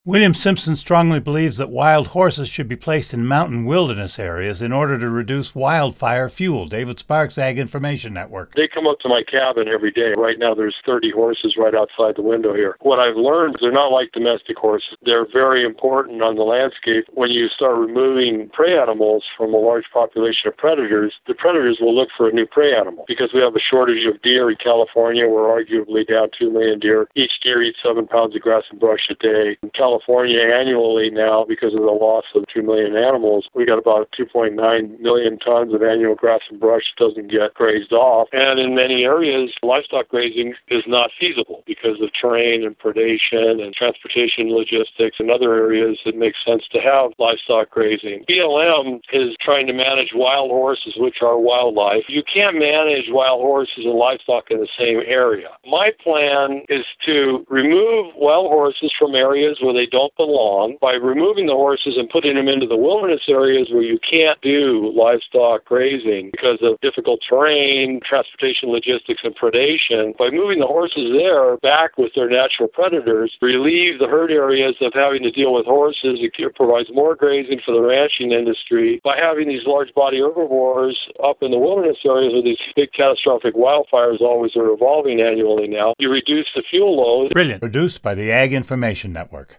William Simpson strongly believes that wild horses should be placed in mountain wilderness areas in order to reduce wildfire fuel. David Sparks, Ag Information Network. They come up to my cabin every day. Right now there's 30 horses right outside the window here. What I've learned, they're not like domestic horses. They're very important on the landscape. When you start removing prey animals from a large population of predators, the predators will look for a new prey animal. Because we have a shortage of deer in California, we're arguably down 2 million deer. Each deer eats 7 pounds of grass and brush a day. In California annually now, because of the loss of 2 million animals, we got about 2.9 million tons of annual grass and brush that doesn't get grazed off. And in many areas, livestock grazing is not feasible because of terrain and predation and transportation logistics. In other areas, it makes sense to have livestock grazing. BLM is trying to manage wild horses, which are wildlife. You can't manage wild horses and livestock in the same area. My plan is to remove wild horses from areas where they don't belong by removing the horses and putting them into the wilderness areas where you can't do livestock grazing because of difficult terrain, transportation logistics, and predation. By moving the horses there back with their natural predators, relieve the herd areas of having to deal with horses. It provides more grazing for the ranching industry. By having these large body herbivores up in the wilderness areas where these big catastrophic wildfires always are evolving annually now, you reduce the fuel load. Brilliant. Produced by the Ag Information Network.